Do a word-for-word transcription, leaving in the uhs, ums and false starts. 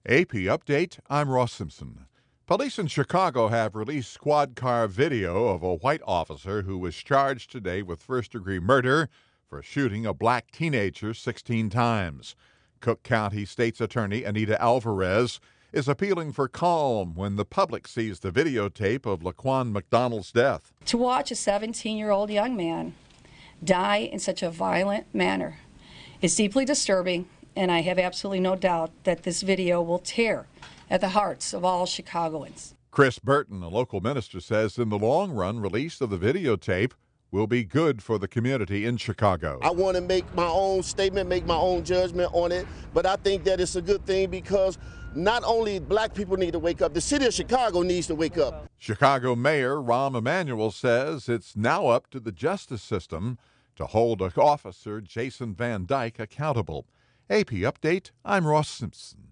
A P Update, I'm Ross Simpson. Police in Chicago have released squad car video of a white officer who was charged today with first-degree murder for shooting a black teenager sixteen times. Cook County State's Attorney Anita Alvarez is appealing for calm when the public sees the videotape of Laquan McDonald's death. To watch a seventeen-year-old young man die in such a violent manner is deeply disturbing, and I have absolutely no doubt that this video will tear at the hearts of all Chicagoans. Chris Burton, a local minister, says in the long run, release of the videotape will be good for the community in Chicago. I want to make my own statement, make my own judgment on it, but I think that it's a good thing because not only black people need to wake up, the city of Chicago needs to wake up. Chicago Mayor Rahm Emanuel says it's now up to the justice system to hold Officer Jason Van Dyke accountable. A P Update, I'm Ross Simpson.